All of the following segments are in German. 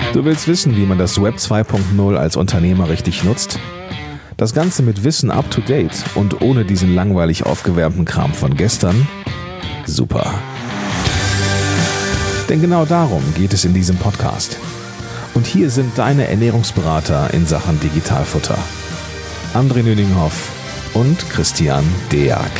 Du willst wissen, wie man das Web 2.0 als Unternehmer richtig nutzt? Das Ganze mit Wissen up to date und ohne diesen langweilig aufgewärmten Kram von gestern? Super. Denn genau darum geht es in diesem Podcast. Und hier sind deine Ernährungsberater in Sachen Digitalfutter. André Nüninghoff und Christian Deak.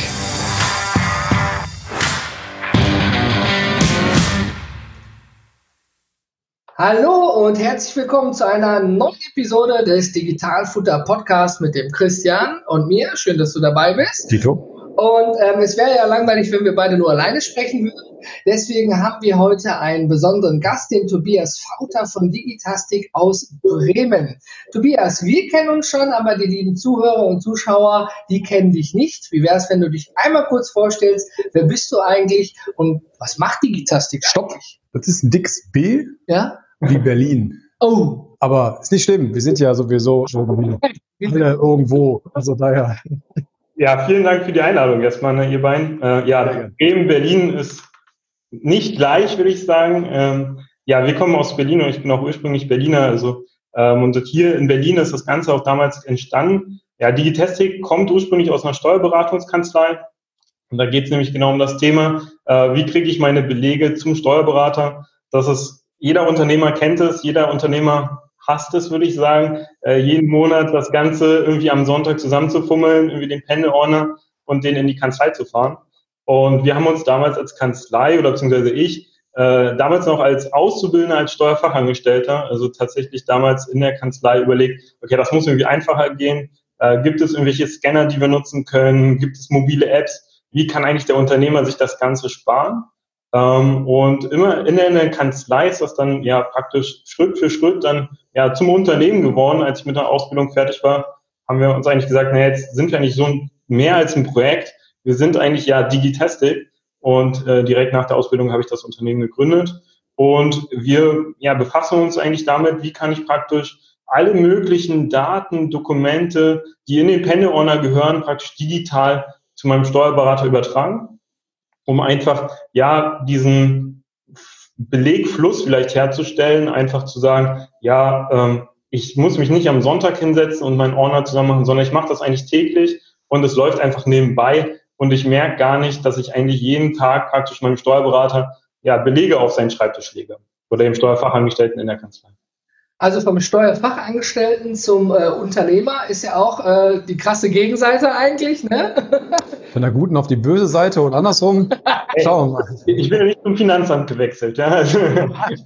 Hallo und herzlich willkommen zu einer neuen Episode des Digitalfutter Podcasts mit dem Christian und mir. Schön, dass du dabei bist. Tito. Und es wäre ja langweilig, wenn wir beide nur alleine sprechen würden. Deswegen haben wir heute einen besonderen Gast, den Tobias Fauter von Digitastic aus Bremen. Tobias, wir kennen uns schon, aber die lieben Zuhörer und Zuschauer, die kennen dich nicht. Wie wäre es, wenn du dich einmal kurz vorstellst? Wer bist du eigentlich und was macht Digitastic? Stopp. Das ist ein dickes B, ja? Wie Berlin. Oh. Aber ist nicht schlimm, wir sind ja sowieso schon alle irgendwo, also daher. Ja, vielen Dank für die Einladung erstmal, ne, ihr beiden. Bremen, Berlin ist nicht gleich, würde ich sagen. Wir kommen aus Berlin und ich bin auch ursprünglich Berliner. Also und hier in Berlin ist das Ganze auch damals entstanden. Ja, Digitastic kommt ursprünglich aus einer Steuerberatungskanzlei. Und da geht es nämlich genau um das Thema, wie kriege ich meine Belege zum Steuerberater. Jeder Unternehmer kennt es, jeder Unternehmer hasst es, würde ich sagen, jeden Monat das Ganze irgendwie am Sonntag zusammenzufummeln, irgendwie den Pendelordner und den in die Kanzlei zu fahren. Und wir haben uns damals als Kanzlei oder beziehungsweise ich, damals noch als Auszubildender, als Steuerfachangestellter, also tatsächlich damals in der Kanzlei überlegt, okay, das muss irgendwie einfacher gehen. Gibt es irgendwelche Scanner, die wir nutzen können? Gibt es mobile Apps? Wie kann eigentlich der Unternehmer sich das Ganze sparen? Und immer in der Kanzlei ist das dann ja praktisch Schritt für Schritt dann ja zum Unternehmen geworden. Als ich mit der Ausbildung fertig war, haben wir uns eigentlich gesagt, jetzt sind wir nicht so mehr als ein Projekt. Wir sind eigentlich ja Digitastic und direkt nach der Ausbildung habe ich das Unternehmen gegründet. Und wir befassen uns eigentlich damit, wie kann ich praktisch alle möglichen Daten, Dokumente, die in den Pendelordner gehören, praktisch digital zu meinem Steuerberater übertragen, um einfach diesen Belegfluss vielleicht herzustellen, einfach zu sagen, ich muss mich nicht am Sonntag hinsetzen und meinen Ordner zusammen machen, sondern ich mache das eigentlich täglich und es läuft einfach nebenbei und ich merke gar nicht, dass ich eigentlich jeden Tag praktisch meinem Steuerberater Belege auf seinen Schreibtisch lege oder dem Steuerfachangestellten in der Kanzlei. Also vom Steuerfachangestellten zum Unternehmer ist ja auch die krasse Gegenseite eigentlich, ne? Von der guten auf die böse Seite und andersrum. Schauen wir mal. Ich bin ja nicht zum Finanzamt gewechselt. Ja. Sehr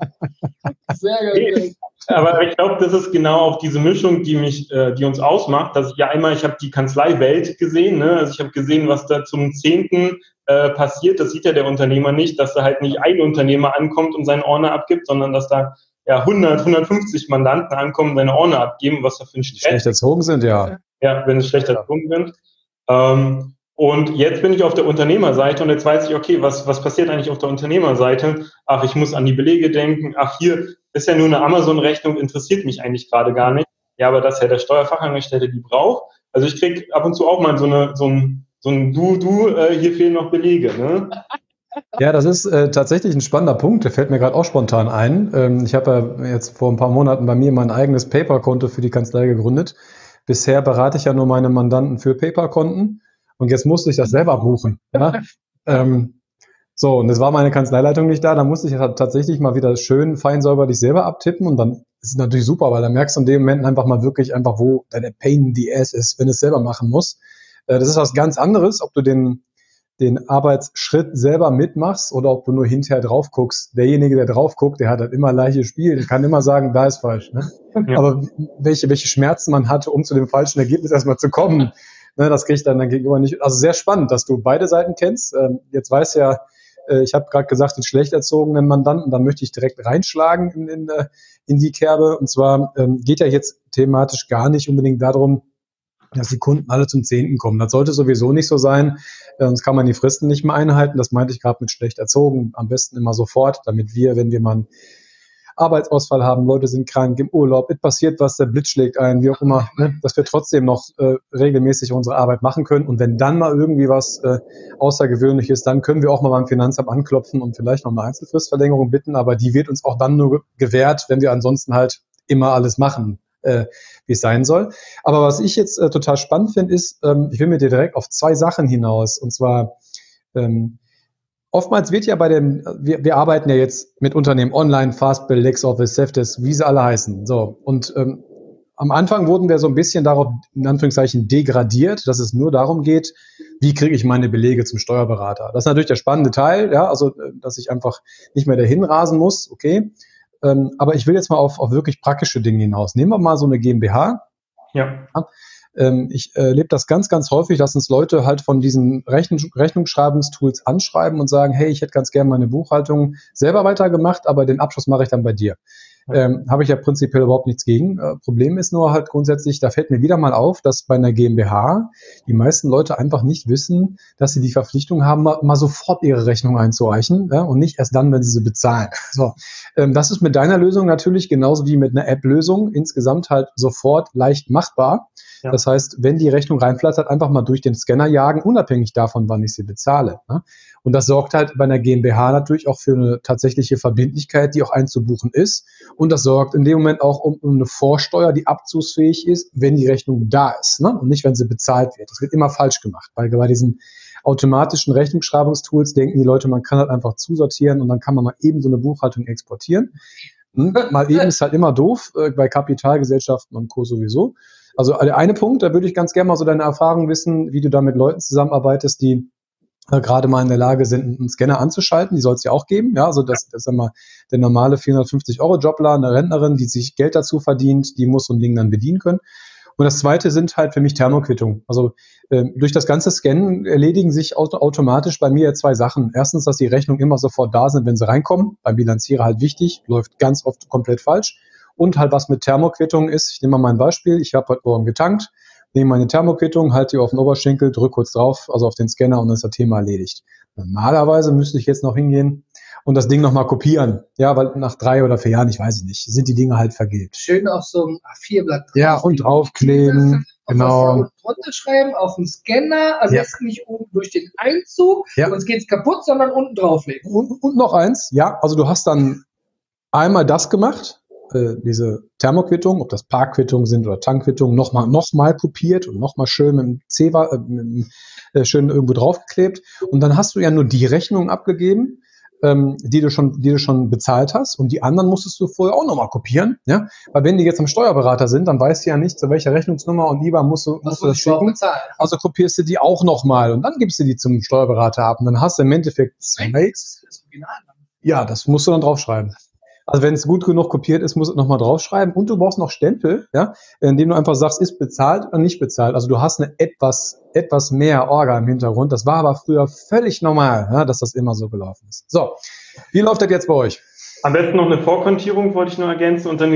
gut. Aber ich glaube, das ist genau auch diese Mischung, die uns ausmacht, dass ich ich habe die Kanzleiwelt gesehen, ne? Also ich habe gesehen, was da zum 10. Passiert. Das sieht ja der Unternehmer nicht, dass da halt nicht ein Unternehmer ankommt und seinen Ordner abgibt, sondern dass da 150 Mandanten ankommen, seine Ordner abgeben, was da für ein Stress. Schlecht erzogen sind, ja. Ja, wenn sie schlecht erzogen sind. Und jetzt bin ich auf der Unternehmerseite und jetzt weiß ich, okay, was passiert eigentlich auf der Unternehmerseite? Ach, ich muss an die Belege denken. Ach, hier ist ja nur eine Amazon-Rechnung, interessiert mich eigentlich gerade gar nicht. Ja, aber das ist ja der Steuerfachangestellte, die braucht. Also ich krieg ab und zu auch mal so ein hier fehlen noch Belege, ne? Ja, das ist tatsächlich ein spannender Punkt, der fällt mir gerade auch spontan ein. Ich habe ja jetzt vor ein paar Monaten bei mir mein eigenes PayPal-Konto für die Kanzlei gegründet. Bisher berate ich ja nur meine Mandanten für PayPal-Konten und jetzt musste ich das selber buchen. Ja? Und es war meine Kanzleileitung nicht da, da musste ich tatsächlich mal wieder schön fein säuberlich selber abtippen und dann ist es natürlich super, weil dann merkst du in dem Moment einfach mal wirklich wo deine Pain in the Ass ist, wenn du es selber machen musst. Das ist was ganz anderes, ob du den Arbeitsschritt selber mitmachst oder ob du nur hinterher drauf guckst. Derjenige, der drauf guckt, der hat halt immer gleiches Spiel. Der kann immer sagen, da ist falsch. Ne? Ja. Aber welche Schmerzen man hatte, um zu dem falschen Ergebnis erstmal zu kommen, ne, das kriegt dann gegenüber nicht. Also sehr spannend, dass du beide Seiten kennst. Jetzt weiß ich habe gerade gesagt, den schlecht erzogenen Mandanten, da möchte ich direkt reinschlagen in die Kerbe. Und zwar geht ja jetzt thematisch gar nicht unbedingt darum, dass die Kunden alle zum 10. kommen. Das sollte sowieso nicht so sein, sonst kann man die Fristen nicht mehr einhalten. Das meinte ich gerade mit schlecht erzogen. Am besten immer sofort, damit wir, wenn wir mal Arbeitsausfall haben, Leute sind krank, im Urlaub, es passiert was, der Blitz schlägt ein, wie auch immer, ne, dass wir trotzdem noch regelmäßig unsere Arbeit machen können. Und wenn dann mal irgendwie was Außergewöhnliches, dann können wir auch mal beim Finanzamt anklopfen und vielleicht noch eine Einzelfristverlängerung bitten, aber die wird uns auch dann nur gewährt, wenn wir ansonsten halt immer alles machen, wie es sein soll. Aber was ich jetzt total spannend finde, ist, ich will mit dir direkt auf 2 Sachen hinaus. Und zwar, oftmals wird ja wir arbeiten ja jetzt mit Unternehmen online, Fastbill, LexOffice, Safdesk, wie sie alle heißen. So. Und am Anfang wurden wir so ein bisschen darauf, in Anführungszeichen, degradiert, dass es nur darum geht, wie kriege ich meine Belege zum Steuerberater. Das ist natürlich der spannende Teil, ja, also, dass ich einfach nicht mehr dahin rasen muss, okay. Aber ich will jetzt mal auf wirklich praktische Dinge hinaus. Nehmen wir mal so eine GmbH. Ja. Ich erlebe das ganz, ganz häufig, dass uns Leute halt von diesen Rechnungsschreibungstools anschreiben und sagen, hey, ich hätte ganz gerne meine Buchhaltung selber weitergemacht, aber den Abschluss mache ich dann bei dir. Habe ich ja prinzipiell überhaupt nichts gegen. Problem ist nur halt grundsätzlich, da fällt mir wieder mal auf, dass bei einer GmbH die meisten Leute einfach nicht wissen, dass sie die Verpflichtung haben, mal sofort ihre Rechnung einzureichen, ja, und nicht erst dann, wenn sie sie bezahlen. So, das ist mit deiner Lösung natürlich genauso wie mit einer App-Lösung insgesamt halt sofort leicht machbar. Ja. Das heißt, wenn die Rechnung reinflattert, einfach mal durch den Scanner jagen, unabhängig davon, wann ich sie bezahle, ne? Und das sorgt halt bei einer GmbH natürlich auch für eine tatsächliche Verbindlichkeit, die auch einzubuchen ist. Und das sorgt in dem Moment auch um eine Vorsteuer, die abzugsfähig ist, wenn die Rechnung da ist, ne? Und nicht, wenn sie bezahlt wird. Das wird immer falsch gemacht, weil bei diesen automatischen Rechnungsschreibungstools denken die Leute, man kann halt einfach zusortieren und dann kann man mal eben so eine Buchhaltung exportieren. Mal eben ist halt immer doof, bei Kapitalgesellschaften und Co. sowieso. Also der eine Punkt, da würde ich ganz gerne mal so deine Erfahrung wissen, wie du da mit Leuten zusammenarbeitest, die gerade mal in der Lage sind, einen Scanner anzuschalten. Die soll es ja auch geben. Ja, also das ist immer der normale 450-Euro-Jobler, eine Rentnerin, die sich Geld dazu verdient, die muss so ein Ding dann bedienen können. Und das Zweite sind halt für mich Thermoquittungen. Also durch das ganze Scannen erledigen sich automatisch bei mir 2 Sachen. Erstens, dass die Rechnungen immer sofort da sind, wenn sie reinkommen. Beim Bilanzierer halt wichtig, läuft ganz oft komplett falsch. Und halt was mit Thermoquittungen ist, ich nehme mal mein Beispiel, ich habe heute Morgen getankt, nehme meine Thermoquittung, halte die auf den Oberschenkel, drücke kurz drauf, also auf den Scanner und dann ist das Thema erledigt. Normalerweise müsste ich jetzt noch hingehen und das Ding nochmal kopieren. Ja, weil nach 3 oder 4 Jahren, ich weiß es nicht, sind die Dinge halt vergilbt. Schön auf so einem A4-Blatt. Ja, und draufkleben. Genau. Drunter schreiben, auf dem Scanner, am besten nicht oben durch den Einzug, sonst geht's kaputt, sondern unten drauflegen. Und noch eins, ja, also du hast dann einmal das gemacht, diese Thermoquittungen, ob das Parkquittungen sind oder Tankquittungen, nochmal kopiert und nochmal schön mit dem schön irgendwo draufgeklebt. Und dann hast du ja nur die Rechnung abgegeben, die du schon bezahlt hast, und die anderen musstest du vorher auch nochmal kopieren, ja? Weil wenn die jetzt am Steuerberater sind, dann weißt du ja nicht, zu welcher Rechnungsnummer und lieber musst du das schicken. Also kopierst du die auch nochmal und dann gibst du die zum Steuerberater ab und dann hast du im Endeffekt 2. Ja, das musst du dann draufschreiben. Also wenn es gut genug kopiert ist, musst du nochmal draufschreiben, und du brauchst noch Stempel, ja, indem du einfach sagst, ist bezahlt oder nicht bezahlt. Also du hast eine etwas mehr Orga im Hintergrund. Das war aber früher völlig normal, ja, dass das immer so gelaufen ist. So, wie läuft das jetzt bei euch? Am besten noch eine Vorkontierung, wollte ich nur ergänzen, und dann,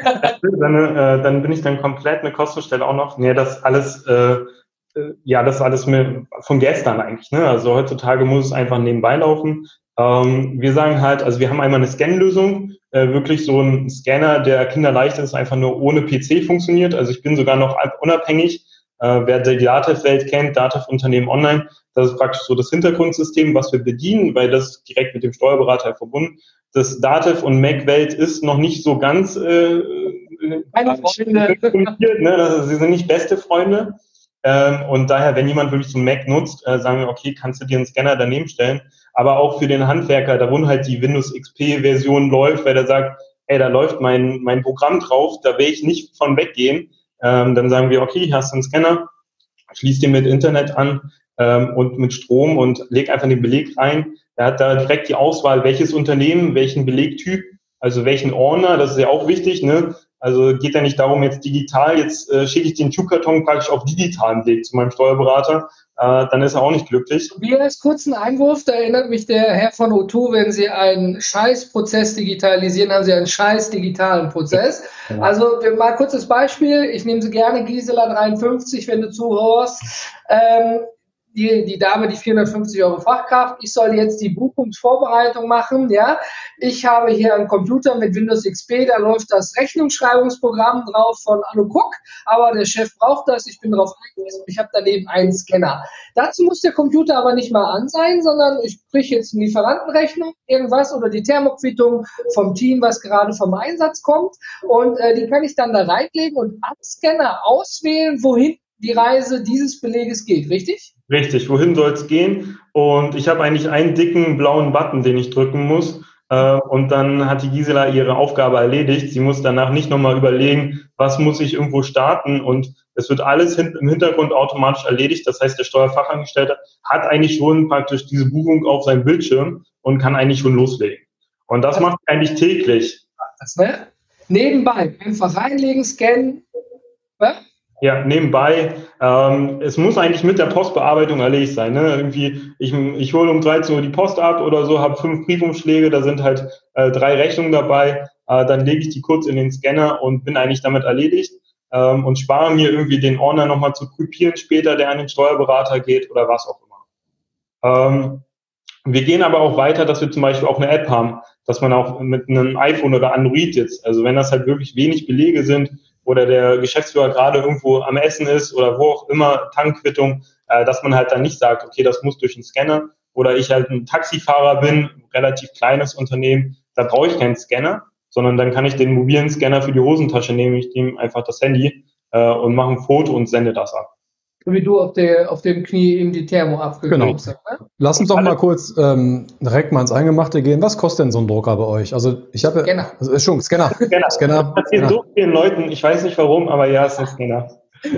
dann bin ich dann komplett eine Kostenstelle auch noch. Nee, das alles von gestern eigentlich, ne? Also heutzutage muss es einfach nebenbei laufen. Wir sagen halt, also wir haben einmal eine Scan-Lösung, wirklich so ein Scanner, der kinderleicht ist, einfach nur ohne PC funktioniert. Also ich bin sogar noch unabhängig. Wer die Datev-Welt kennt, Datev-Unternehmen online, das ist praktisch so das Hintergrundsystem, was wir bedienen, weil das ist direkt mit dem Steuerberater verbunden. Das Datev- und Mac-Welt ist noch nicht so ganz Freunde. Ne? Also sie sind nicht beste Freunde. Und daher, wenn jemand wirklich so einen Mac nutzt, sagen wir, okay, kannst du dir einen Scanner daneben stellen. Aber auch für den Handwerker, da wo halt die Windows XP-Version läuft, weil der sagt, ey, da läuft mein Programm drauf, da will ich nicht von weggehen. Dann sagen wir, okay, hier hast du einen Scanner, schließ den mit Internet an und mit Strom und leg einfach den Beleg rein. Er hat da direkt die Auswahl, welches Unternehmen, welchen Belegtyp, also welchen Ordner, das ist ja auch wichtig, ne? Also geht ja nicht darum, jetzt digital, jetzt schicke ich den Schuhkarton praktisch auf digitalen Weg zu meinem Steuerberater, dann ist er auch nicht glücklich. Mir als kurzen Einwurf, da erinnert mich der Herr von O2, wenn Sie einen Scheißprozess digitalisieren, haben Sie einen scheiß digitalen Prozess. Ja. Also mal kurzes Beispiel, ich nehme Sie gerne, Gisela 53, wenn du zuhörst. die Dame, die 450 € Fachkraft, ich soll jetzt die Buchungsvorbereitung machen, ja. Ich habe hier einen Computer mit Windows XP, da läuft das Rechnungsschreibungsprogramm drauf von Anno Cook, aber der Chef braucht das, ich bin darauf eingewiesen, ich habe daneben einen Scanner. Dazu muss der Computer aber nicht mal an sein, sondern ich kriege jetzt eine Lieferantenrechnung, irgendwas oder die Thermoquittung vom Team, was gerade vom Einsatz kommt, und die kann ich dann da reinlegen und am Scanner auswählen, wohin die Reise dieses Beleges geht, richtig? Richtig, wohin soll es gehen? Und ich habe eigentlich einen dicken blauen Button, den ich drücken muss. Und dann hat die Gisela ihre Aufgabe erledigt. Sie muss danach nicht nochmal überlegen, was muss ich irgendwo starten. Und es wird alles im Hintergrund automatisch erledigt. Das heißt, der Steuerfachangestellte hat eigentlich schon praktisch diese Buchung auf seinem Bildschirm und kann eigentlich schon loslegen. Und das macht eigentlich täglich. Das, ne? Nebenbei einfach reinlegen, scannen. Was? Ja, nebenbei. Es muss eigentlich mit der Postbearbeitung erledigt sein. Ne? Irgendwie, ich hole um 13 Uhr die Post ab oder so, habe 5 Briefumschläge, da sind halt 3 Rechnungen dabei. Dann lege ich die kurz in den Scanner und bin eigentlich damit erledigt und spare mir irgendwie den Ordner nochmal zu kopieren später, der an den Steuerberater geht oder was auch immer. Wir gehen aber auch weiter, dass wir zum Beispiel auch eine App haben, dass man auch mit einem iPhone oder Android jetzt, also wenn das halt wirklich wenig Belege sind, oder der Geschäftsführer gerade irgendwo am Essen ist oder wo auch immer, Tankquittung, dass man halt dann nicht sagt, okay, das muss durch einen Scanner, oder ich halt ein Taxifahrer bin, relativ kleines Unternehmen, da brauche ich keinen Scanner, sondern dann kann ich den mobilen Scanner für die Hosentasche nehmen, ich nehme einfach das Handy und mache ein Foto und sende das ab. Wie du auf dem Knie eben die Thermo abgekriegt hast. Ne? Lass uns doch mal kurz direkt mal ins Eingemachte gehen. Was kostet denn so ein Drucker bei euch? Also ich habe Scanner. Also, schon Scanner. Scanner. Das passiert so vielen Leuten, ich weiß nicht warum, aber ja, es ist ein Scanner.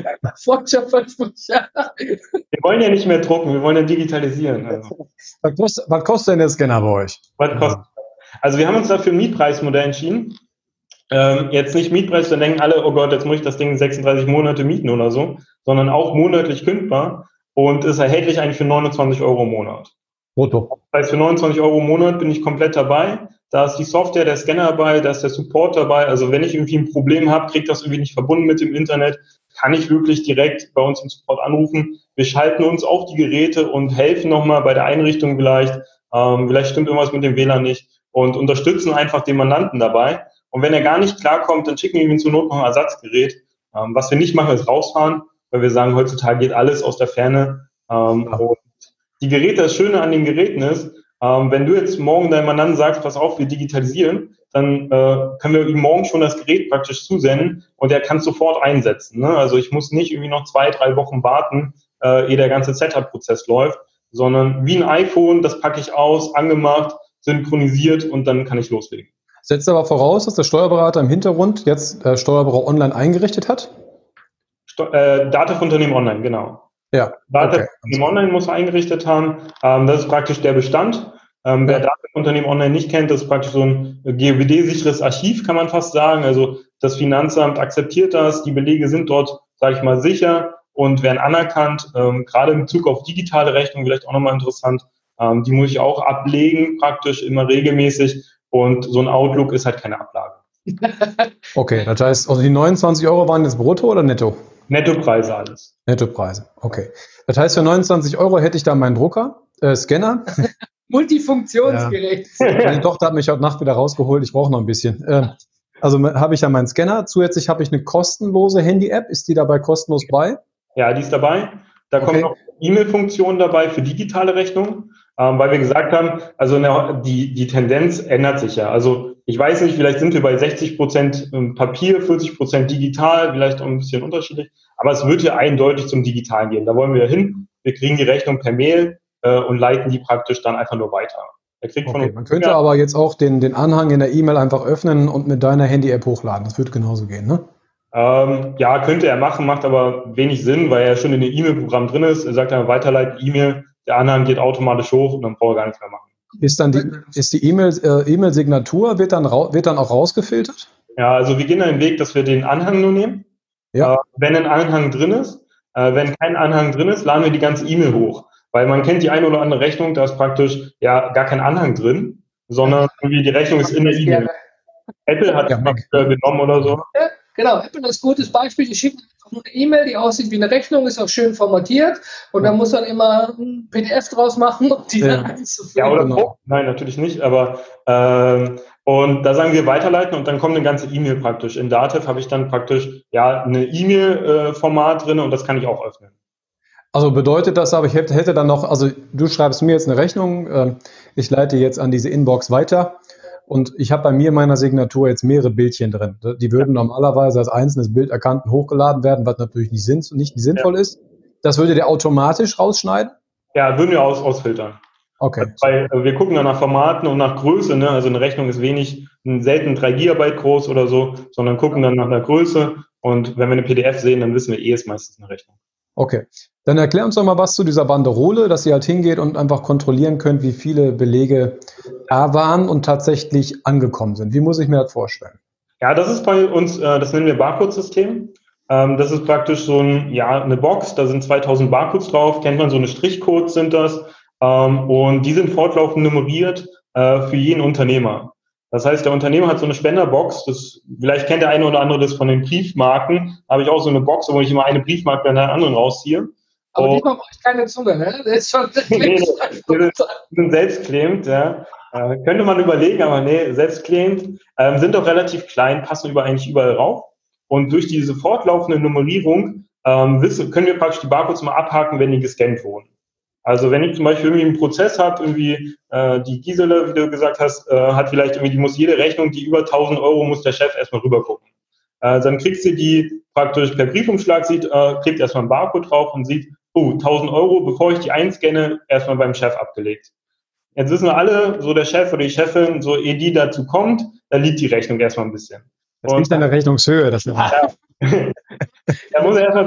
Wir wollen ja nicht mehr drucken, wir wollen ja digitalisieren. Also. Was kostet denn der Scanner bei euch? Also wir haben uns dafür ein Mietpreismodell entschieden. Jetzt nicht Mietpreis, dann denken alle, oh Gott, jetzt muss ich das Ding 36 Monate mieten oder so, sondern auch monatlich kündbar und ist erhältlich eigentlich für 29 € im Monat. Brutto. Das heißt, für 29 € im Monat bin ich komplett dabei. Da ist die Software, der Scanner dabei, da ist der Support dabei. Also wenn ich irgendwie ein Problem habe, kriege das irgendwie nicht verbunden mit dem Internet, kann ich wirklich direkt bei uns im Support anrufen. Wir schalten uns auf die Geräte und helfen nochmal bei der Einrichtung vielleicht. Vielleicht stimmt irgendwas mit dem WLAN nicht und unterstützen einfach den Mandanten dabei. Und wenn er gar nicht klarkommt, dann schicken wir ihm zur Not noch ein Ersatzgerät. Was wir nicht machen, ist rausfahren, weil wir sagen, heutzutage geht alles aus der Ferne. Und die Geräte, das Schöne an den Geräten ist, wenn du jetzt morgen deinem Mandanten sagst, pass auf, wir digitalisieren, dann können wir ihm morgen schon das Gerät praktisch zusenden und er kann es sofort einsetzen. Ne? Also ich muss nicht irgendwie noch 2-3 Wochen warten, ehe der ganze Setup-Prozess läuft, sondern wie ein iPhone, das packe ich aus, angemacht, synchronisiert und dann kann ich loslegen. Setzt aber voraus, dass der Steuerberater im Hintergrund jetzt Steuerberater Online eingerichtet hat? Datev-Unternehmen Online, genau. Ja. Datev-Unternehmen Online muss er eingerichtet haben. Das ist praktisch der Bestand. Wer Datev-Unternehmen Online nicht kennt, das ist praktisch so ein GOBD-sicheres Archiv, kann man fast sagen. Also das Finanzamt akzeptiert das, die Belege sind dort, sage ich mal, sicher und werden anerkannt. Gerade in Bezug auf digitale Rechnung vielleicht auch nochmal interessant. Die muss ich auch ablegen, praktisch immer regelmäßig. Und so ein Outlook ist halt keine Ablage. Okay, das heißt, also die 29 € waren jetzt brutto oder netto? Nettopreise alles. Nettopreise, okay. Das heißt, für 29 € hätte ich da meinen Drucker, Scanner. Multifunktionsgerät. Ja. Meine Tochter hat mich heute Nacht wieder rausgeholt, ich brauche noch ein bisschen. Also habe ich ja meinen Scanner, zusätzlich habe ich eine kostenlose Handy-App. Ist die dabei kostenlos bei? Ja, die ist dabei. Da kommt noch E-Mail-Funktion dabei für digitale Rechnungen. Weil wir gesagt haben, also die Tendenz ändert sich ja. Also ich weiß nicht, vielleicht sind wir bei 60% Papier, 40% digital, vielleicht auch ein bisschen unterschiedlich, aber es wird ja eindeutig zum Digitalen gehen. Da wollen wir hin. Wir kriegen die Rechnung per Mail und leiten die praktisch dann einfach nur weiter. Man könnte aber jetzt auch den Anhang in der E-Mail einfach öffnen und mit deiner Handy-App hochladen. Das würde genauso gehen, ne? Ja, könnte er machen, macht aber wenig Sinn, weil er schon in dem E-Mail-Programm drin ist. Er sagt dann, weiterleiten E-Mail, der Anhang geht automatisch hoch und dann braucht er gar nichts mehr machen. Ist die E-Mail-Signatur, wird dann auch rausgefiltert? Ja, also wir gehen den Weg, dass wir den Anhang nur nehmen. Ja. Wenn ein Anhang drin ist, wenn kein Anhang drin ist, laden wir die ganze E-Mail hoch. Weil man kennt die eine oder andere Rechnung, da ist praktisch ja gar kein Anhang drin, sondern irgendwie die Rechnung ist in der E-Mail. Apple hat genommen oder so. Genau, Apple ist ein gutes Beispiel. Die schicken einfach nur eine E-Mail, die aussieht wie eine Rechnung, ist auch schön formatiert und dann muss man immer ein PDF draus machen, um die dann einzufügen. Ja, oder genau. Nein, natürlich nicht, aber und da sagen wir weiterleiten und dann kommt eine ganze E-Mail praktisch. In Datev habe ich dann praktisch eine E-Mail-Format drin und das kann ich auch öffnen. Also bedeutet das aber, ich hätte dann noch, also du schreibst mir jetzt eine Rechnung, ich leite jetzt an diese Inbox weiter und ich habe bei mir in meiner Signatur jetzt mehrere Bildchen drin. Die würden normalerweise als einzelnes Bild erkannt und hochgeladen werden, was natürlich nicht sinnvoll ist. Das würde der automatisch rausschneiden? Ja, würden wir ausfiltern. Okay. Weil wir gucken dann nach Formaten und nach Größe, ne? Also eine Rechnung ist selten 3 Gigabyte groß oder so, sondern gucken dann nach der Größe und wenn wir eine PDF sehen, dann wissen wir ist meistens eine Rechnung. Okay, dann erklär uns doch mal was zu dieser Banderole, dass ihr halt hingeht und einfach kontrollieren könnt, wie viele Belege da waren und tatsächlich angekommen sind. Wie muss ich mir das vorstellen? Ja, das ist bei uns, das nennen wir Barcode-System. Das ist praktisch so eine Box, da sind 2000 Barcodes drauf, kennt man, so eine Strichcodes sind das. Und die sind fortlaufend nummeriert für jeden Unternehmer. Das heißt, der Unternehmer hat so eine Spenderbox, vielleicht kennt der eine oder andere das von den Briefmarken, da habe ich auch so eine Box, wo ich immer eine Briefmarke nach der anderen rausziehe. Aber diesmal brauche ich keine Zunge, ne? Das ist schon die sind selbstklebend, ja. Könnte man überlegen, aber nee, selbstklebend, sind doch relativ klein, passen eigentlich überall rauf. Und durch diese fortlaufende Nummerierung können wir praktisch die Barcodes mal abhaken, wenn die gescannt wurden. Also wenn ich zum Beispiel irgendwie einen Prozess habe, die Gisela, wie du gesagt hast, hat vielleicht die muss jede Rechnung, die über 1000 Euro, muss der Chef erstmal rüber gucken. Dann kriegt sie die praktisch per Briefumschlag, kriegt erstmal einen Barcode drauf und sieht, 1000 Euro, bevor ich die einscanne, erstmal beim Chef abgelegt. Jetzt wissen wir alle, so der Chef oder die Chefin, so ehe die dazu kommt, da liegt die Rechnung erstmal ein bisschen. Das liegt an der Rechnungshöhe. Das Da muss er erstmal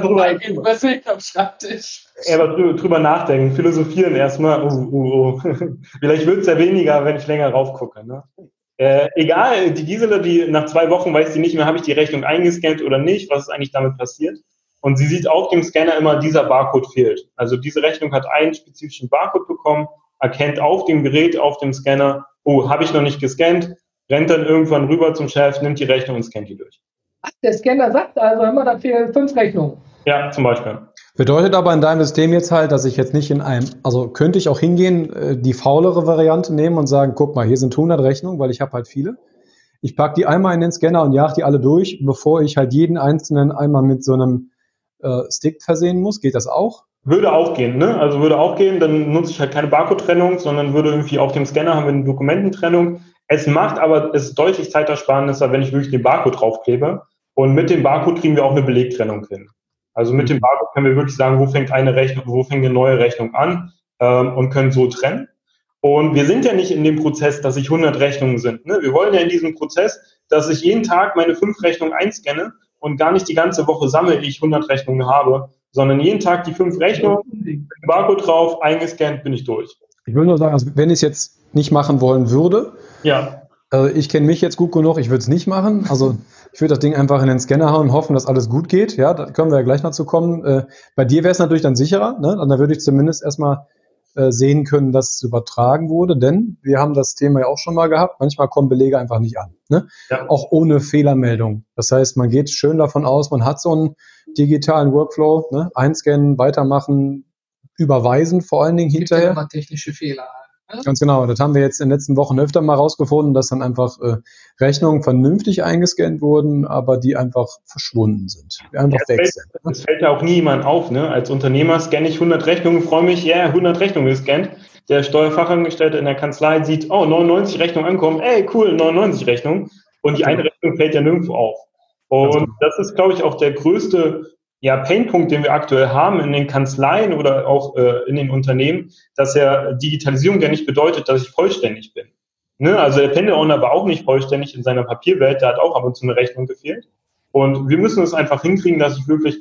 drüber nachdenken, philosophieren erstmal. Vielleicht wird es ja weniger, wenn ich länger raufgucke. Ne? Egal, die Gisela, die nach 2 Wochen weiß sie nicht mehr, habe ich die Rechnung eingescannt oder nicht, was ist eigentlich damit passiert. Und sie sieht auf dem Scanner immer, dieser Barcode fehlt. Also diese Rechnung hat einen spezifischen Barcode bekommen, erkennt auf dem Gerät, auf dem Scanner, habe ich noch nicht gescannt, rennt dann irgendwann rüber zum Chef, nimmt die Rechnung und scannt die durch. Ach, der Scanner sagt also immer, da fehlen 5 Rechnungen. Ja, zum Beispiel. Bedeutet aber in deinem System jetzt halt, dass ich jetzt nicht also könnte ich auch hingehen, die faulere Variante nehmen und sagen, guck mal, hier sind 100 Rechnungen, weil ich habe halt viele. Ich packe die einmal in den Scanner und jage die alle durch, bevor ich halt jeden einzelnen einmal mit so einem Stick versehen muss. Geht das auch? Würde auch gehen, ne? Also würde auch gehen, dann nutze ich halt keine Barcode-Trennung, sondern würde irgendwie auf dem Scanner haben wir eine Dokumententrennung. Es ist deutlich zeitersparender, wenn ich wirklich den Barcode draufklebe. Und mit dem Barcode kriegen wir auch eine Belegtrennung hin. Also mit dem Barcode können wir wirklich sagen, wo fängt eine neue Rechnung an und können so trennen. Und wir sind ja nicht in dem Prozess, dass ich 100 Rechnungen sind. Ne? Wir wollen ja in diesem Prozess, dass ich jeden Tag meine 5 Rechnungen einscanne und gar nicht die ganze Woche sammle, ich 100 Rechnungen habe, sondern jeden Tag die 5 Rechnungen, Barcode drauf, eingescannt, bin ich durch. Ich würde nur sagen, also wenn ich es jetzt nicht machen wollen würde, ich kenne mich jetzt gut genug, ich würde es nicht machen. Also ich würde das Ding einfach in den Scanner hauen und hoffen, dass alles gut geht. Ja, da können wir ja gleich noch zu kommen. Bei dir wäre es natürlich dann sicherer, ne? Da würde ich zumindest erstmal sehen können, dass es übertragen wurde, denn wir haben das Thema ja auch schon mal gehabt, manchmal kommen Belege einfach nicht an, ne? Ja. Auch ohne Fehlermeldung. Das heißt, man geht schön davon aus, man hat so einen digitalen Workflow, ne? Einscannen, weitermachen, überweisen vor allen Dingen hinterher. Immer technische Fehler. Ganz genau, das haben wir jetzt in den letzten Wochen öfter mal rausgefunden, dass dann einfach Rechnungen vernünftig eingescannt wurden, aber die einfach verschwunden sind, die einfach weg sind. Es fällt ja auch nie jemand auf, ne? Als Unternehmer scanne ich 100 Rechnungen, freue mich, 100 Rechnungen gescannt. Der Steuerfachangestellte in der Kanzlei sieht, 99 Rechnungen ankommen, cool, 99 Rechnungen. Und die eine Rechnung fällt ja nirgendwo auf. Und das ist, glaube ich, auch der größte Painpunkt, den wir aktuell haben in den Kanzleien oder auch in den Unternehmen, dass ja Digitalisierung ja nicht bedeutet, dass ich vollständig bin. Ne? Also der Pendelowner war auch nicht vollständig in seiner Papierwelt, da hat auch ab und zu eine Rechnung gefehlt. Und wir müssen es einfach hinkriegen, dass ich wirklich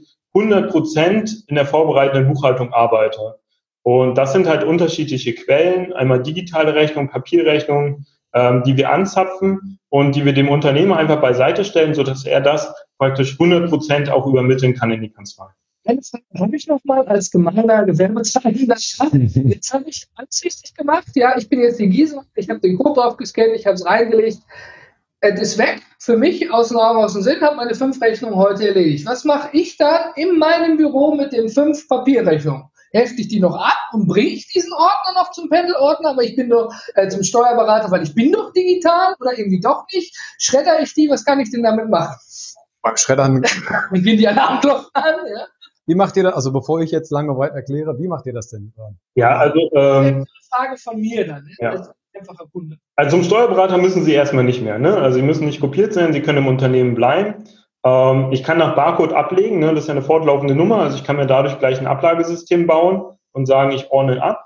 100% in der vorbereitenden Buchhaltung arbeite. Und das sind halt unterschiedliche Quellen, einmal digitale Rechnung, Papierrechnung, die wir anzapfen und die wir dem Unternehmer einfach beiseite stellen, sodass er das praktisch 100% auch übermitteln kann in die Kanzlei. Jetzt habe ich noch mal als gemeiner Gewerbetreibender, jetzt habe ich alles richtig gemacht. Ja, ich bin jetzt die Gisela, ich habe den Code drauf gescannt, ich habe es reingelegt. Es ist weg, für mich aus dem Raum, aus dem Sinn, habe meine 5 Rechnungen heute erledigt. Was mache ich dann in meinem Büro mit den 5 Papierrechnungen? Hefte ich die noch ab und bringe ich diesen Ordner noch zum Pendelordner, aber ich bin doch zum Steuerberater, weil ich bin doch digital oder irgendwie doch nicht? Schredder ich die, was kann ich denn damit machen? Beim Schreddern. Und gehen die Alarmglocken an, ja? Wie macht ihr das, also bevor ich jetzt lange weit erkläre, wie macht ihr das denn? Ja, also Eine Frage von mir dann, ne? Ja. Als einfacher Kunde. Also zum Steuerberater müssen Sie erstmal nicht mehr. Ne? Also Sie müssen nicht kopiert sein, Sie können im Unternehmen bleiben. Ich kann nach Barcode ablegen, ne? Das ist ja eine fortlaufende Nummer. Also ich kann mir dadurch gleich ein Ablagesystem bauen und sagen, ich ordne ab.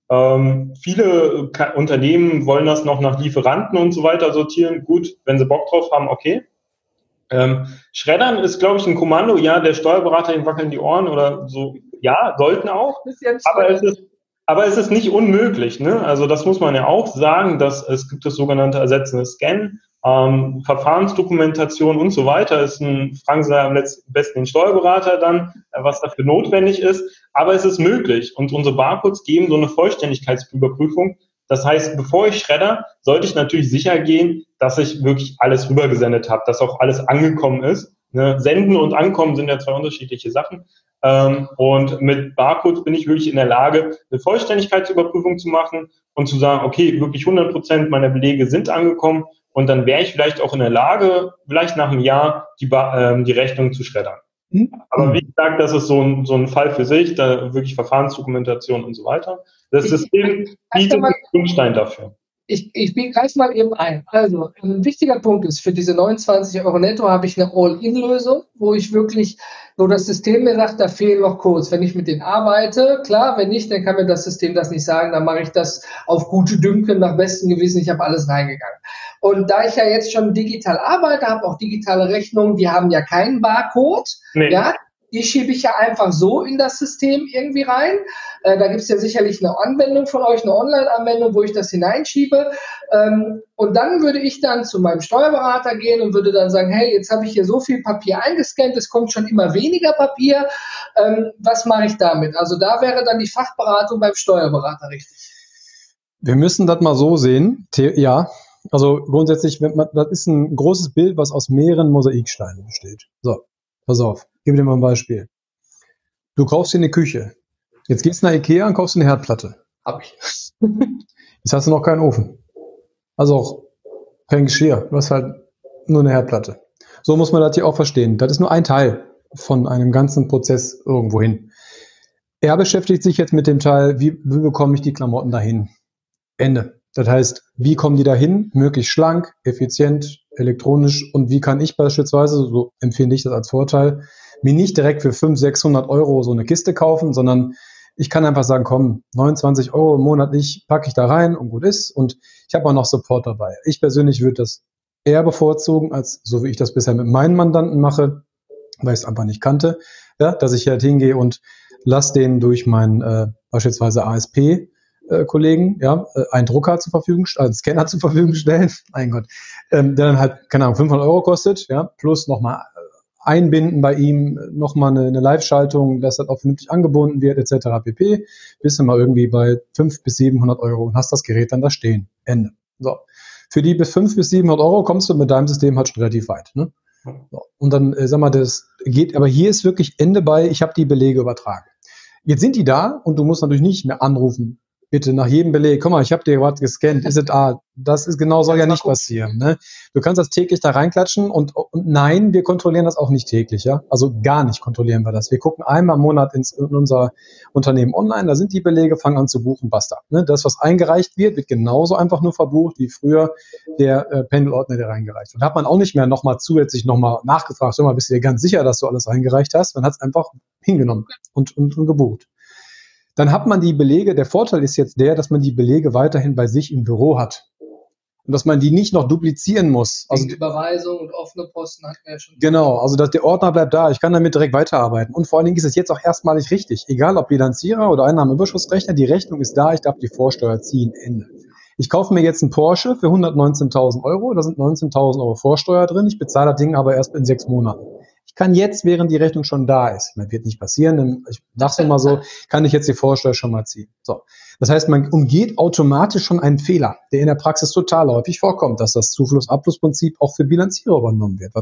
Viele Unternehmen wollen das noch nach Lieferanten und so weiter sortieren. Gut, wenn sie Bock drauf haben, okay. Schreddern ist, glaube ich, ein Kommando. Ja, der Steuerberater, ihm wackeln die Ohren oder so. Ja, sollten auch. Aber es ist nicht unmöglich, ne? Also das muss man ja auch sagen, dass es gibt das sogenannte ersetzende Scan, Verfahrensdokumentation und so weiter. Fragen Sie am besten den Steuerberater dann, was dafür notwendig ist. Aber es ist möglich und unsere Barcodes geben so eine Vollständigkeitsüberprüfung. Das heißt, bevor ich schredder, sollte ich natürlich sicher gehen, dass ich wirklich alles rübergesendet habe, dass auch alles angekommen ist. Ne? Senden und Ankommen sind ja 2 unterschiedliche Sachen. Und mit Barcodes bin ich wirklich in der Lage, eine Vollständigkeitsüberprüfung zu machen und zu sagen, okay, wirklich 100% meiner Belege sind angekommen und dann wäre ich vielleicht auch in der Lage, vielleicht nach einem Jahr die Rechnung zu schreddern. Aber wie gesagt, das ist so ein Fall für sich, da wirklich Verfahrensdokumentation und so weiter. Das System bietet einen Grundstein dafür. Ich greife mal eben ein. Also, ein wichtiger Punkt ist, für diese 29 € netto habe ich eine All-In-Lösung, wo das System mir sagt, da fehlen noch Codes. Wenn ich mit denen arbeite, klar, wenn nicht, dann kann mir das System das nicht sagen, dann mache ich das auf gute Dünken, nach bestem Gewissen, ich habe alles reingegangen. Und da ich ja jetzt schon digital arbeite, habe auch digitale Rechnungen, die haben ja keinen Barcode, nee. Ja, die schiebe ich ja einfach so in das System irgendwie rein. Da gibt es ja sicherlich eine Anwendung von euch, eine Online-Anwendung, wo ich das hineinschiebe. Und dann würde ich dann zu meinem Steuerberater gehen und würde dann sagen, hey, jetzt habe ich hier so viel Papier eingescannt, es kommt schon immer weniger Papier. Was mache ich damit? Also da wäre dann die Fachberatung beim Steuerberater richtig. Wir müssen das mal so sehen. Ja, also grundsätzlich, das ist ein großes Bild, was aus mehreren Mosaiksteinen besteht. So, pass auf. Ich gebe dir mal ein Beispiel. Du kaufst dir eine Küche. Jetzt gehst du nach Ikea und kaufst eine Herdplatte. Hab ich. Jetzt hast du noch keinen Ofen. Also auch kein Geschirr. Du hast halt nur eine Herdplatte. So muss man das hier auch verstehen. Das ist nur ein Teil von einem ganzen Prozess irgendwo hin. Er beschäftigt sich jetzt mit dem Teil, wie bekomme ich die Klamotten dahin? Ende. Das heißt, wie kommen die dahin? Möglichst schlank, effizient, elektronisch. Und wie kann ich beispielsweise, so empfinde ich das als Vorteil, mir nicht direkt für 500-600 € so eine Kiste kaufen, sondern ich kann einfach sagen, komm, 29 € monatlich packe ich da rein und gut ist. Und ich habe auch noch Support dabei. Ich persönlich würde das eher bevorzugen, als so wie ich das bisher mit meinen Mandanten mache, weil ich es einfach nicht kannte, ja, dass ich halt hingehe und lasse denen durch meinen beispielsweise ASP-Kollegen einen Drucker zur Verfügung, einen Scanner zur Verfügung stellen, mein Gott, der dann halt, keine Ahnung, 500 € kostet, ja, plus nochmal einbinden bei ihm, nochmal eine Live-Schaltung, dass das auch vernünftig angebunden wird, etc. pp. Bist du mal irgendwie bei 500 bis 700 € und hast das Gerät dann da stehen. Ende. So. Für die bis 500 bis 700 € kommst du mit deinem System halt schon relativ weit. Ne? So. Und dann, sag mal, das geht, aber hier ist wirklich Ende bei, ich habe die Belege übertragen. Jetzt sind die da und du musst natürlich nicht mehr anrufen. Bitte nach jedem Beleg, guck mal, ich habe dir was gescannt, ist es das ist genau, soll ja nicht passieren. Ne? Du kannst das täglich da reinklatschen und nein, wir kontrollieren das auch nicht täglich, ja. Also gar nicht kontrollieren wir das. Wir gucken einmal im Monat in unser Unternehmen online, da sind die Belege, fangen an zu buchen, basta. Ne? Das, was eingereicht wird genauso einfach nur verbucht wie früher der Pendelordner, der reingereicht wird. Da hat man auch nicht mehr zusätzlich nachgefragt, sag mal, bist du dir ganz sicher, dass du alles reingereicht hast? Man hat es einfach hingenommen und gebucht. Dann hat man die Belege, der Vorteil ist jetzt der, dass man die Belege weiterhin bei sich im Büro hat. Und dass man die nicht noch duplizieren muss. Also die Überweisung und offene Posten hatten wir ja schon. Genau, also dass der Ordner bleibt da, ich kann damit direkt weiterarbeiten. Und vor allen Dingen ist es jetzt auch erstmalig richtig. Egal ob Bilanzierer oder Einnahmenüberschussrechner, die Rechnung ist da, ich darf die Vorsteuer ziehen, Ende. Ich kaufe mir jetzt einen Porsche für 119.000 €, da sind 19.000 € Vorsteuer drin, ich bezahle das Ding aber erst in 6 Monaten. Ich kann jetzt, während die Rechnung schon da ist, das wird nicht passieren, ich sag's immer so, kann ich jetzt die Vorsteuer schon mal ziehen. So. Das heißt, man umgeht automatisch schon einen Fehler, der in der Praxis total häufig vorkommt, dass das Zufluss-Abfluss-Prinzip auch für Bilanzierer übernommen wird, was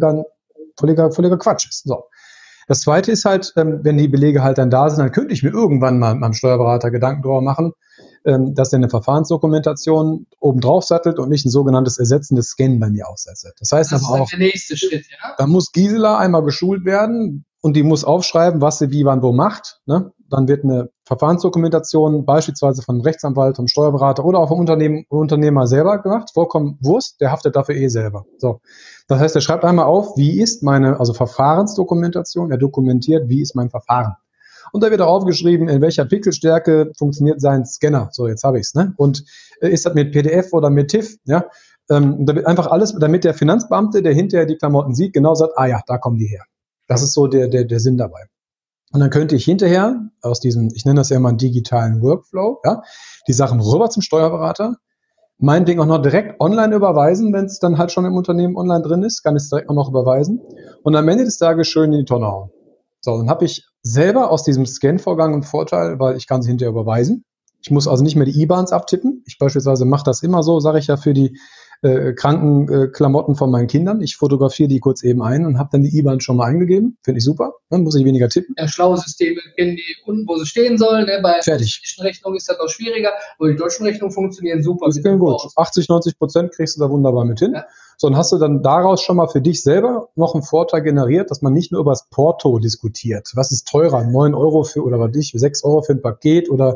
völliger Quatsch ist. So. Das Zweite ist halt, wenn die Belege halt dann da sind, dann könnte ich mir irgendwann mal meinem Steuerberater Gedanken darüber machen, dass er eine Verfahrensdokumentation oben drauf sattelt und nicht ein sogenanntes ersetzendes Scannen bei mir aussetzt. Das heißt das aber auch, der nächste Schritt, ja? da muss Gisela einmal geschult werden und die muss aufschreiben, was sie wie, wann, wo macht. Ne? Dann wird eine Verfahrensdokumentation beispielsweise vom Rechtsanwalt, vom Steuerberater oder auch vom Unternehmer selber gemacht. Vollkommen Wurst, der haftet dafür selber. So. Das heißt, er schreibt einmal auf, wie ist meine, also Verfahrensdokumentation, er dokumentiert, wie ist mein Verfahren. Und da wird auch aufgeschrieben, in welcher Pixelstärke funktioniert sein Scanner. So, jetzt habe ich es. Ne? Und ist das mit PDF oder mit TIFF? Ja? Da wird einfach alles, damit der Finanzbeamte, der hinterher die Klamotten sieht, genau sagt, ah ja, da kommen die her. Das ist so der Sinn dabei. Und dann könnte ich hinterher aus diesem, ich nenne das ja mal einen digitalen Workflow, ja, die Sachen rüber zum Steuerberater, mein Ding auch noch direkt online überweisen, wenn es dann halt schon im Unternehmen online drin ist, kann ich es direkt auch noch überweisen und am Ende des Tages schön in die Tonne hauen. So, dann habe ich selber aus diesem Scan-Vorgang einen Vorteil, weil ich kann es hinterher überweisen. Ich muss also nicht mehr die IBANs abtippen. Ich beispielsweise mache das immer so, sage ich ja, für die Krankenklamotten von meinen Kindern. Ich fotografiere die kurz eben ein und habe dann die IBAN schon mal eingegeben. Finde ich super. Dann muss ich weniger tippen. Ja, schlaue Systeme kennen die unten, wo sie stehen sollen. Ne? Bei Fertig. deutschen Rechnungen ist das auch schwieriger, aber die deutschen Rechnungen funktionieren super. Das klingt gut. 80-90% kriegst du da wunderbar mit hin. Ja. So, dann hast du dann daraus schon mal für dich selber noch einen Vorteil generiert, dass man nicht nur über das Porto diskutiert. Was ist teurer? 9 Euro für, oder was ich, 6 Euro für ein Paket oder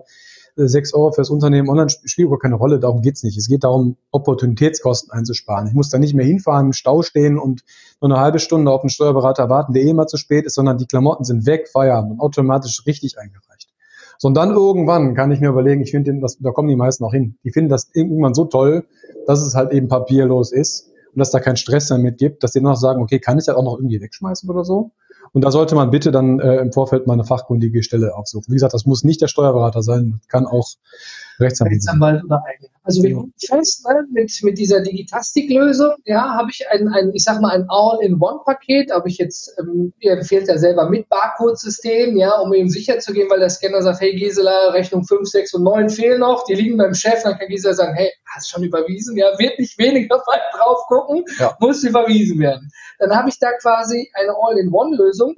6 Euro für das Unternehmen online, spielt wohl keine Rolle, darum geht's nicht. Es geht darum, Opportunitätskosten einzusparen. Ich muss da nicht mehr hinfahren, im Stau stehen und nur eine halbe Stunde auf einen Steuerberater warten, der mal zu spät ist, sondern die Klamotten sind weg, Feierabend und automatisch richtig eingereicht. So, und dann irgendwann kann ich mir überlegen, ich finde, da kommen die meisten auch hin. Die finden das irgendwann so toll, dass es halt eben papierlos ist und dass da kein Stress damit gibt, dass die noch sagen, okay, kann ich das auch noch irgendwie wegschmeißen oder so? Und da sollte man bitte dann im Vorfeld mal eine fachkundige Stelle aufsuchen. Wie gesagt, das muss nicht der Steuerberater sein, das kann auch Rechtsanwalt oder eigene. Also wir haben fest, mit dieser Digitastik-Lösung, ja, habe ich ich sag mal, ein All-in-One-Paket, aber ich jetzt, ihr empfehlt ja selber mit Barcode-System, ja, um eben sicher zu gehen, weil der Scanner sagt, hey Gisela, Rechnung 5, 6 und 9 fehlen noch, die liegen beim Chef, dann kann Gisela sagen, hey, hast schon überwiesen? Ja, wird nicht weniger weit drauf gucken, ja. Muss überwiesen werden. Dann habe ich da quasi eine All-in-One-Lösung.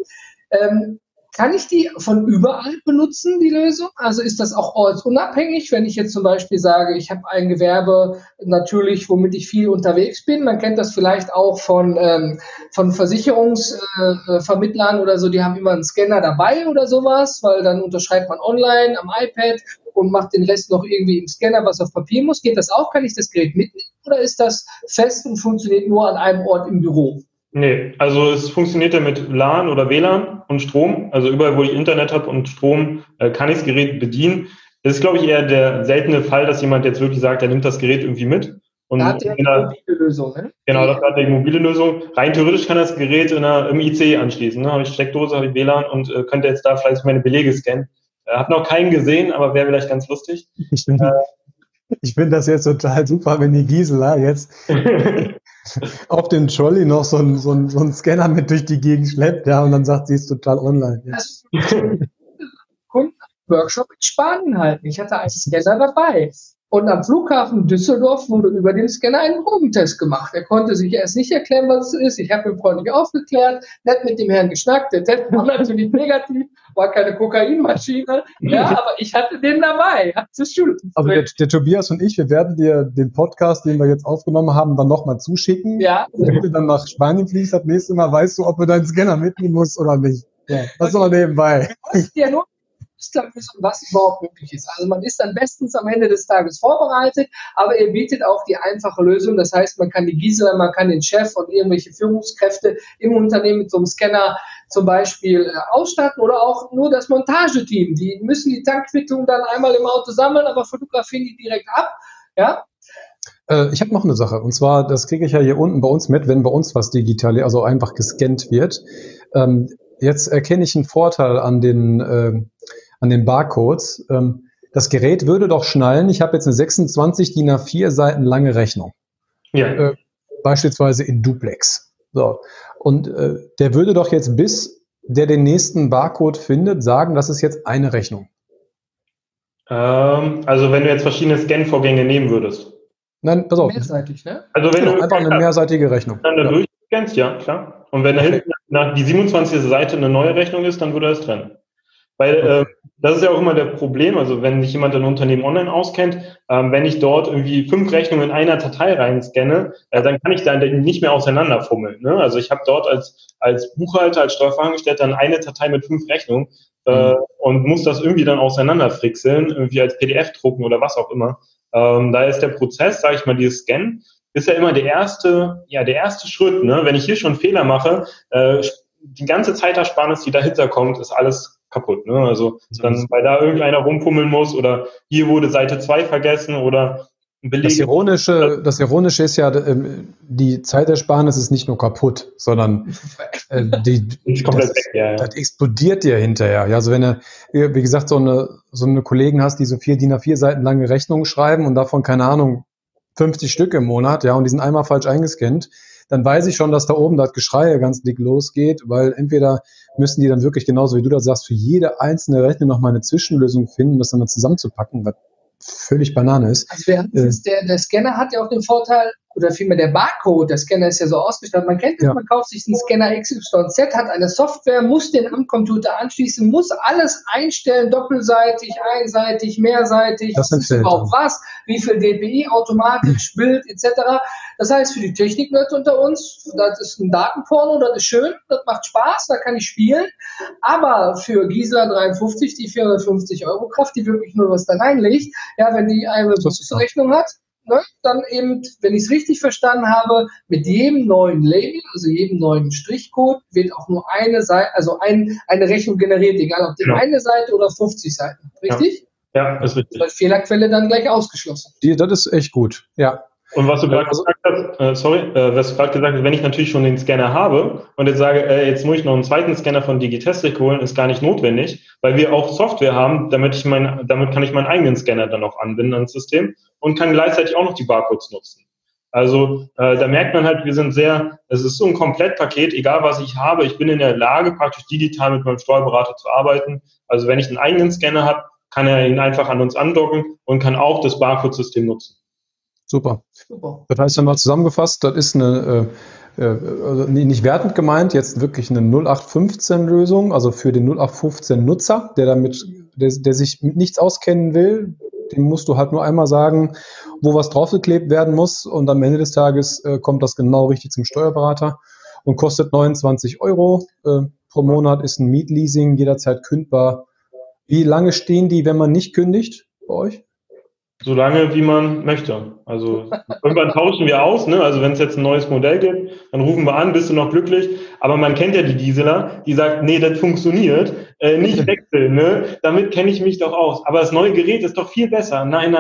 Kann ich die von überall benutzen, die Lösung? Also ist das auch ortsunabhängig, wenn ich jetzt zum Beispiel sage, ich habe ein Gewerbe natürlich, womit ich viel unterwegs bin. Man kennt das vielleicht auch von Versicherungsvermittlern oder so, die haben immer einen Scanner dabei oder sowas, weil dann unterschreibt man online am iPad und macht den Rest noch irgendwie im Scanner, was auf Papier muss. Geht das auch? Kann ich das Gerät mitnehmen oder ist das fest und funktioniert nur an einem Ort im Büro? Nee, also es funktioniert ja mit LAN oder WLAN und Strom. Also überall, wo ich Internet habe und Strom, kann ich das Gerät bedienen. Das ist, glaube ich, eher der seltene Fall, dass jemand jetzt wirklich sagt, er nimmt das Gerät irgendwie mit. Und da hat er die mobile Lösung, ne? Genau, das hat die mobile Lösung. Rein theoretisch kann das Gerät im IC anschließen. Ne? Habe ich Steckdose, habe ich WLAN und könnte jetzt da vielleicht meine Belege scannen. Hab noch keinen gesehen, aber wäre vielleicht ganz lustig. Ich finde das jetzt total super, wenn die Gisela jetzt auf den Trolley noch so einen Scanner mit durch die Gegend schleppt, ja, und dann sagt, sie ist total online. Ja. Das ist Kundenworkshop in Spanien halten. Ich hatte einen Scanner dabei. Und am Flughafen Düsseldorf wurde über den Scanner ein Drogentest gemacht. Er konnte sich erst nicht erklären, was es ist. Ich habe ihn freundlich aufgeklärt, nett mit dem Herrn geschnackt. Der Test war natürlich negativ, war keine Kokainmaschine. Ja, aber ich hatte den dabei. Also der Tobias und ich, wir werden dir den Podcast, den wir jetzt aufgenommen haben, dann nochmal zuschicken. Ja. Wenn du dann nach Spanien fliegst, das nächste Mal weißt du, ob du deinen Scanner mitnehmen musst oder nicht. Ja, das ist aber nebenbei. Ja, nur was überhaupt möglich ist. Also man ist dann bestens am Ende des Tages vorbereitet, aber ihr bietet auch die einfache Lösung. Das heißt, man kann die Gisela, man kann den Chef und irgendwelche Führungskräfte im Unternehmen mit so einem Scanner zum Beispiel ausstatten oder auch nur das Montageteam. Die müssen die Tankquittung dann einmal im Auto sammeln, aber fotografieren die direkt ab. Ja? Ich habe noch eine Sache, und zwar, das kriege ich ja hier unten bei uns mit, wenn bei uns was digital, also einfach gescannt wird. Jetzt erkenne ich einen Vorteil an den Barcodes. Das Gerät würde doch schnallen, ich habe jetzt eine 26 DIN A4 Seiten lange Rechnung. Ja. Beispielsweise in Duplex. So. Und der würde doch jetzt, bis der den nächsten Barcode findet, sagen, das ist jetzt eine Rechnung. Also wenn du jetzt verschiedene Scan-Vorgänge nehmen würdest. Nein, pass auf. Mehrseitig, ne? Also wenn du Einfach eine mehrseitige Rechnung. dann da durchscannst, ja, klar. Und wenn da hinten nach die 27. Seite eine neue Rechnung ist, dann würde er es trennen. Weil das ist ja auch immer der Problem, also wenn sich jemand ein Unternehmen online auskennt, wenn ich dort irgendwie 5 Rechnungen in einer Datei reinscanne, dann kann ich da nicht mehr auseinanderfummeln. Ne? Also ich habe dort als Buchhalter, als Steuerfachangestellter dann eine Datei mit 5 Rechnungen und muss das irgendwie dann auseinanderfrickeln, irgendwie als PDF drucken oder was auch immer. Da ist der Prozess, sage ich mal, dieses Scannen, ist ja immer der erste Schritt. Ne? Wenn ich hier schon Fehler mache, die ganze Zeitersparnis, die dahinter kommt, ist alles kaputt. Ne? Also dann, weil da irgendeiner rumfummeln muss oder hier wurde Seite 2 vergessen oder ein Beleg. Das Ironische ist ja, die Zeitersparnis ist nicht nur kaputt, sondern das explodiert dir hinterher. Ja, also wenn du, wie gesagt, so eine Kollegen hast, die so 4 DIN A4 Seiten lange Rechnungen schreiben und davon, keine Ahnung, 50 Stück im Monat, ja, und die sind einmal falsch eingescannt, dann weiß ich schon, dass da oben das Geschrei ganz dick losgeht, weil entweder müssen die dann wirklich, genauso wie du das sagst, für jede einzelne Rechnung noch mal eine Zwischenlösung finden, das dann mal zusammenzupacken, was völlig Banane ist. Also der Scanner hat ja auch den Vorteil, oder vielmehr der Barcode, der Scanner ist ja so ausgestattet, man kennt das, man kauft sich einen Scanner XYZ, hat eine Software, muss den am Computer anschließen, muss alles einstellen, doppelseitig, einseitig, mehrseitig, das ist überhaupt was, wie viel DPI, automatisch, Bild etc. Das heißt, für die Technik-Nerds unter uns, das ist ein Datenporno, das ist schön, das macht Spaß, da kann ich spielen, aber für Gisela 53, die 450 € Kraft, die wirklich nur was da reinlegt, ja, wenn die eine Rechnung hat, ne, dann eben, wenn ich es richtig verstanden habe, mit jedem neuen Label, also jedem neuen Strichcode, wird auch nur eine Seite, also eine Rechnung generiert, egal ob die eine Seite oder 50 Seiten. Richtig? Ja, das ist richtig. Weil Fehlerquelle dann gleich ausgeschlossen. Das ist echt gut, ja. Und was du gerade gesagt hast, was du gerade gesagt hast, wenn ich natürlich schon den Scanner habe und jetzt sage, jetzt muss ich noch einen zweiten Scanner von Digitestic holen, ist gar nicht notwendig, weil wir auch Software haben, damit kann ich meinen eigenen Scanner dann auch anbinden ans System und kann gleichzeitig auch noch die Barcodes nutzen. Also da merkt man halt, es ist so ein Komplettpaket, egal was ich habe, ich bin in der Lage, praktisch digital mit meinem Steuerberater zu arbeiten. Also wenn ich einen eigenen Scanner habe, kann er ihn einfach an uns andocken und kann auch das Barcode-System nutzen. Super. Das heißt, nochmal zusammengefasst, das ist eine, also nicht wertend gemeint, jetzt wirklich eine 0815-Lösung, also für den 0815-Nutzer, der sich mit nichts auskennen will, dem musst du halt nur einmal sagen, wo was draufgeklebt werden muss und am Ende des Tages kommt das genau richtig zum Steuerberater und kostet 29 € pro Monat, ist ein Mietleasing, jederzeit kündbar. Wie lange stehen die, wenn man nicht kündigt bei euch? So lange, wie man möchte. Also irgendwann tauschen wir aus, ne? Also wenn es jetzt ein neues Modell gibt, dann rufen wir an, bist du noch glücklich? Aber man kennt ja die Gisela, die sagt, nee, das funktioniert, nicht wechseln, ne? Damit kenne ich mich doch aus. Aber das neue Gerät ist doch viel besser. Nein.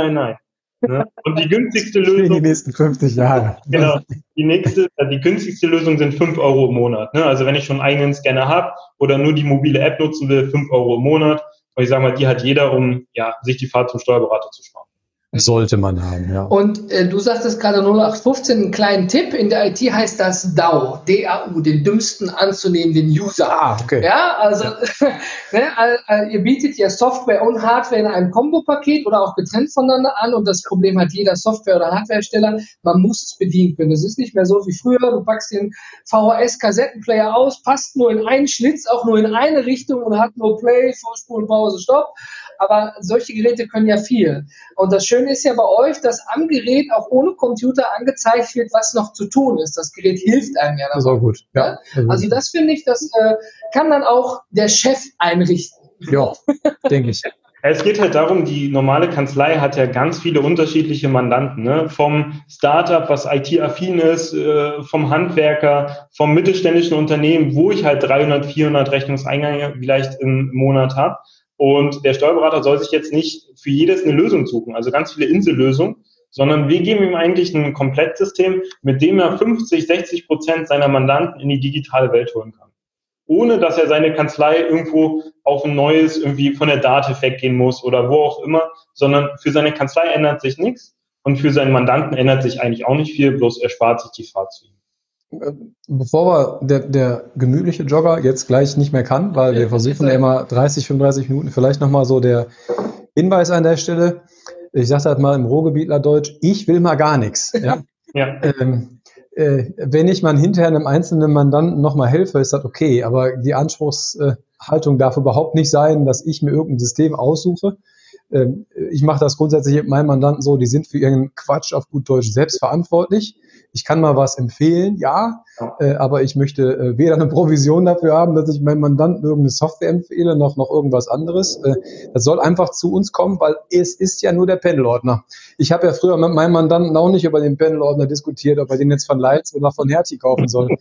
Ne? Und die günstigste Lösung... Die nächsten 50 Jahre. Genau. Die günstigste Lösung sind 5 € im Monat. Ne? Also wenn ich schon einen eigenen Scanner habe oder nur die mobile App nutzen will, 5 € im Monat. Und ich sage mal, die hat jeder, um sich die Fahrt zum Steuerberater zu sparen. Sollte man haben, ja. Und du sagtest gerade 0815, einen kleinen Tipp. In der IT heißt das DAU, D-A-U, den dümmsten anzunehmenden User. Ah, okay. Ja, also ihr bietet ja Software und Hardware in einem Kombo-Paket oder auch getrennt voneinander an und das Problem hat jeder Software- oder Hardwarehersteller, man muss es bedienen können. Es ist nicht mehr so wie früher, du packst den VHS-Kassettenplayer aus, passt nur in einen Schlitz, auch nur in eine Richtung und hat nur Play, Vorspulen, Pause, Stopp. Aber solche Geräte können ja viel. Und das Schöne ist ja bei euch, dass am Gerät auch ohne Computer angezeigt wird, was noch zu tun ist. Das Gerät hilft einem ja dabei. Das ist auch gut. Ja. Also das finde ich, das kann dann auch der Chef einrichten. Ja, denke ich. Es geht halt darum, die normale Kanzlei hat ja ganz viele unterschiedliche Mandanten, ne? Vom Startup, was IT-affin ist, vom Handwerker, vom mittelständischen Unternehmen, wo ich halt 300, 400 Rechnungseingänge vielleicht im Monat habe. Und der Steuerberater soll sich jetzt nicht für jedes eine Lösung suchen, also ganz viele Insellösungen, sondern wir geben ihm eigentlich ein Komplettsystem, mit dem er 50-60% seiner Mandanten in die digitale Welt holen kann. Ohne, dass er seine Kanzlei irgendwo auf ein neues, irgendwie von der Datev weggehen muss oder wo auch immer, sondern für seine Kanzlei ändert sich nichts und für seinen Mandanten ändert sich eigentlich auch nicht viel, bloß er spart sich die Fahrt zu ihm. Bevor der gemütliche Jogger jetzt gleich nicht mehr kann, weil wir versuchen ja immer 30, 35 Minuten, vielleicht nochmal so der Hinweis an der Stelle. Ich sage halt mal im Ruhrgebietlerdeutsch, ich will mal gar nichts. Ja? Ja. Wenn ich mal hinterher einem einzelnen Mandanten nochmal helfe, ist das okay, aber die Anspruchshaltung darf überhaupt nicht sein, dass ich mir irgendein System aussuche. Ich mache das grundsätzlich mit meinen Mandanten so, die sind für ihren Quatsch auf gut Deutsch selbst verantwortlich. Ich kann mal was empfehlen, ja, aber ich möchte weder eine Provision dafür haben, dass ich meinem Mandanten irgendeine Software empfehle, noch irgendwas anderes. Das soll einfach zu uns kommen, weil es ist ja nur der Pendelordner. Ich habe ja früher mit meinem Mandanten auch nicht über den Pendelordner diskutiert, ob er den jetzt von Leitz oder von Hertie kaufen soll.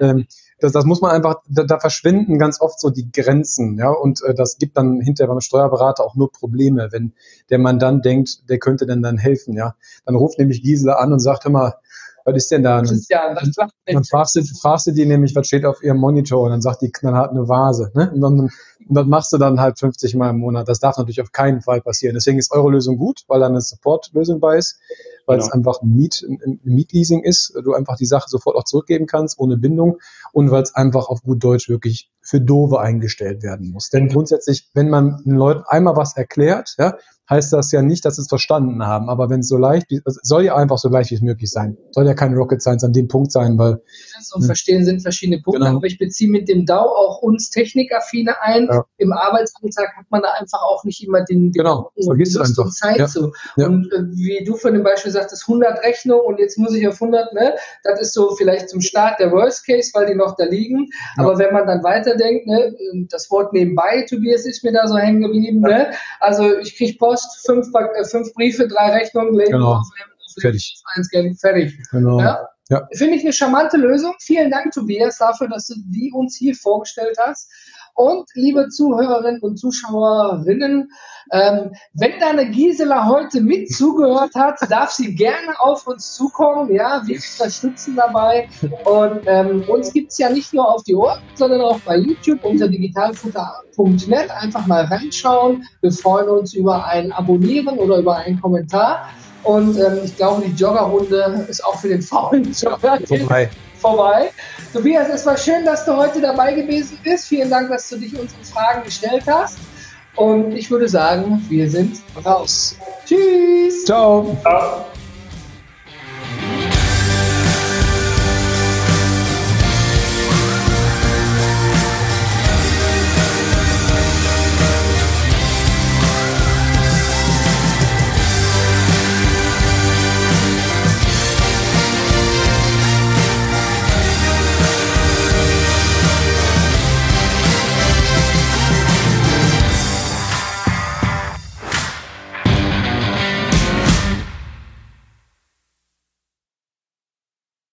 Das muss man einfach, da verschwinden ganz oft so die Grenzen, ja, und das gibt dann hinterher beim Steuerberater auch nur Probleme, wenn der Mandant denkt, der könnte denn dann helfen, ja. Dann ruft nämlich Gisela an und sagt immer, was ist denn da? Dann fragst du die nämlich, was steht auf ihrem Monitor, und dann sagt die knallhart eine Vase, ne? Und das machst du dann halt 50 Mal im Monat. Das darf natürlich auf keinen Fall passieren. Deswegen ist eure Lösung gut, weil da eine Support-Lösung bei ist, weil es einfach ein Mietleasing ist, du einfach die Sache sofort auch zurückgeben kannst, ohne Bindung, und weil es einfach auf gut Deutsch wirklich für Doofe eingestellt werden muss. Denn grundsätzlich, wenn man den Leuten einmal was erklärt, ja, heißt das ja nicht, dass sie es verstanden haben. Aber wenn es so leicht, es soll ja einfach so leicht wie es möglich sein. Soll ja kein Rocket Science an dem Punkt sein, weil... Und Verstehen sind verschiedene Punkte, genau. Aber ich beziehe mit dem DAO auch uns Technikaffine ein. Ja. Im Arbeitsalltag hat man da einfach auch nicht immer den vergisst du einfach. Zeit zu. Ja. Und wie du von dem Beispiel sagtest, 100 Rechnungen und jetzt muss ich auf 100, ne? Das ist so vielleicht zum Start der Worst Case, weil die noch da liegen. Ja. Aber wenn man dann weiterdenkt, ne? Das Wort nebenbei, Tobias, ist mir da so hängen geblieben, ja. Ne? Also ich kriege Post, 5 Briefe, 3 Rechnungen, genau. Fertig. Fertig. Genau. Ja? Ja. Finde ich eine charmante Lösung. Vielen Dank, Tobias, dafür, dass du die uns hier vorgestellt hast. Und liebe Zuhörerinnen und Zuschauerinnen, wenn deine Gisela heute mit zugehört hat, darf sie gerne auf uns zukommen. Ja, wir unterstützen dabei. Und uns gibt es ja nicht nur auf die Ohren, sondern auch bei YouTube unter digitalfutter.net. Einfach mal reinschauen. Wir freuen uns über ein Abonnieren oder über einen Kommentar. Und ich glaube, die Joggerrunde ist auch für den faulen Jogger vorbei. Tobias, es war schön, dass du heute dabei gewesen bist. Vielen Dank, dass du dich unseren Fragen gestellt hast. Und ich würde sagen, wir sind raus. Tschüss. Ciao. Ciao.